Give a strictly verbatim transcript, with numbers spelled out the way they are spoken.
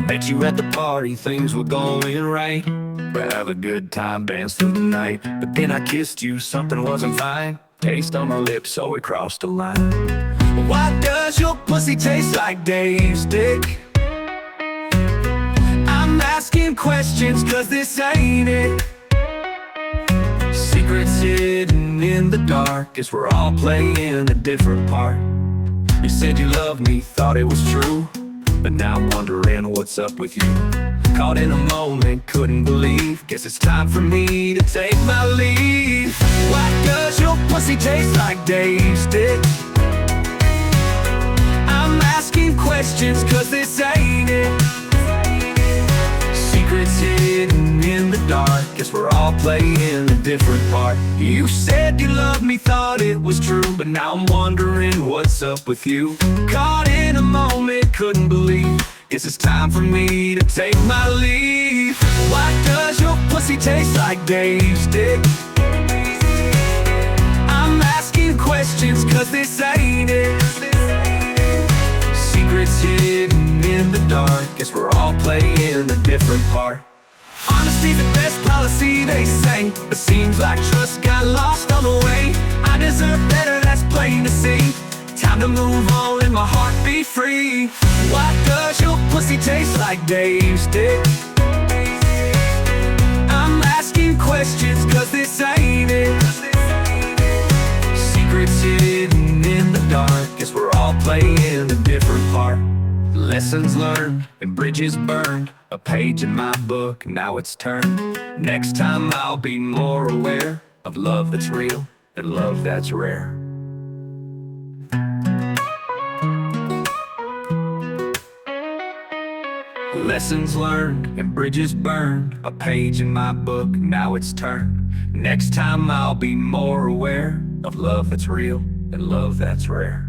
Met you at the party, things were going right. We have a good time, dance through the night. But then I kissed you, something wasn't fine. Taste on my lips, so we crossed the line. Why does your pussy taste like Dave's dick? I'm asking questions, cause this ain't it. Secrets hidden in the dark, guess we're all playing a different part. You said you loved me, thought it was true, but now I'm wondering what's up with you. Caught in a moment, couldn't believe. Guess it's time for me to take my leave. Why does your pussy taste like Dave's dick? I'm asking questions, cause this ain't it. Secrets hidden in the dark, guess we're all playing a different part. You said you loved me, thought it was true, but now I'm wondering what's up with you. Caught in a moment, couldn't believe. Guess it's time for me to take my leave. Why does your pussy taste like Dave's dick? I'm asking questions, cause this ain't it. Secrets hidden in the dark, guess we're all playing a different part. Honesty's the best policy, they say, but seems like trust got lost on the way. I deserve better, that's plain to see. Time to move on, and my heart be free. Why does your pussy taste like Dave's dick? I'm asking questions, cause this ain't it. Secrets hidden in the dark, guess we're all playing a different part. Lessons learned and bridges burned, a page in my book, now it's turned. Next time I'll be more aware of love that's real and love that's rare. Lessons learned and bridges burned, a page in my book, now it's turned. Next time I'll be more aware of love that's real and love that's rare.